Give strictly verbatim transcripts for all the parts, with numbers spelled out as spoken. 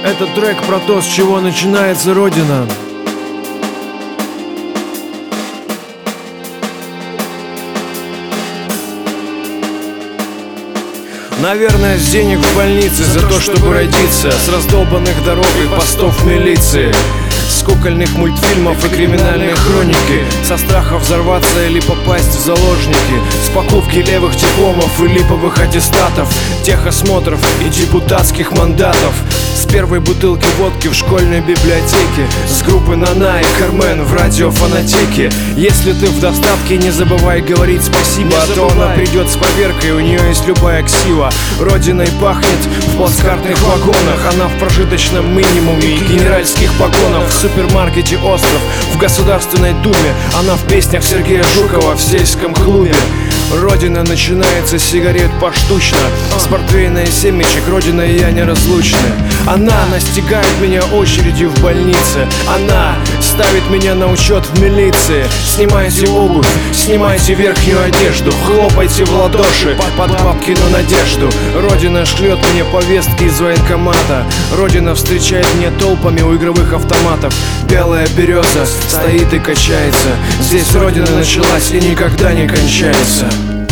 Это трек про то, с чего начинается Родина. Наверное, с денег в больнице, за то, чтобы родиться, с раздолбанных дорог и постов милиции, с кукольных мультфильмов и криминальной хроники, со страха взорваться или попасть в заложники, с покупки левых дипломов и липовых аттестатов, техосмотров и депутатских мандатов, с первой бутылки водки в школьной библиотеке, с группы Нана и Кармен в радиофонотеке. Если ты в достатке, не забывай говорить спасибо, а то она придет с поверкой, у нее есть любая ксива. Родиной пахнет в плацкартных вагонах, она в прожиточном минимуме и генеральских погонах, в супермаркете «Остров», в Государственной Думе, она в песнях Сергея Жукова в сельском клубе. Родина начинается с сигарет поштучно, с портвейна и семечек, Родина и я неразлучны. Она настигает меня очередью в больнице, она ставит меня на учет в милиции. Снимайте обувь, снимайте верхнюю одежду, хлопайте в ладоши под бабкину надежду. Родина шлет мне повестки из военкомата, Родина встречает меня толпами у игровых автоматов. Белая береза стоит и качается, здесь Родина началась и никогда не кончается.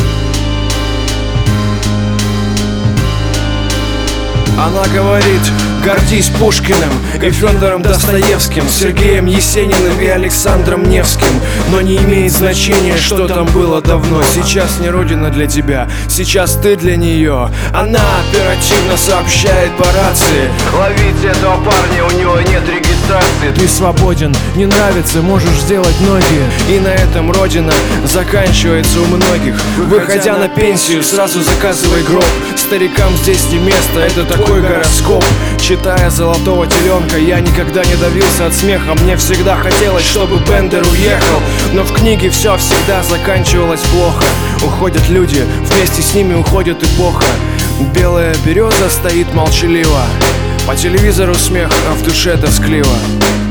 Она говорит: гордись Пушкиным и Фёдором Достоевским, Сергеем Есениным и Александром Невским. Но не имеет значения, что там было давно. Сейчас не Родина для тебя, сейчас ты для нее. Она оперативно сообщает по рации: ловите этого парня, у него нет регистрации. Ты свободен, не нравится, можешь сделать ноги. И на этом Родина заканчивается у многих. Выходя на пенсию, сразу заказывай гроб. Старикам здесь не место, это такой гороскоп. Читая «Золотого теленка», я никогда не давился от смеха. Мне всегда хотелось, чтобы Бендер уехал, но в книге все всегда заканчивалось плохо. Уходят люди, вместе с ними уходит эпоха. Белая береза стоит молчаливо, по телевизору смех, а в душе тоскливо.